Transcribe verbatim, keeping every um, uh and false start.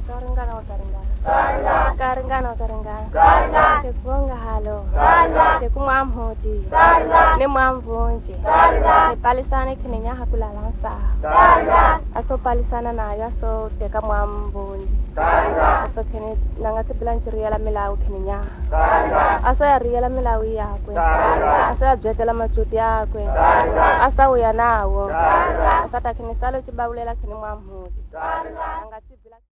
Karengana karengana. Karengana karengana. Te fonga halo. Te kumamhoti. Ne mwamvunji. Ne palisane kinenya hakula lansa. Aso palisana na ya so te kamwamvunji. Aso kene nangati bilanchiri yala milawu kinenya. Aso ya riyala milawu yakwe. Aso ya dwetela machuti yakwe. Asa uya nawo. Asa ta kinisalo chibaulela kini mwamhoti. Nangati bila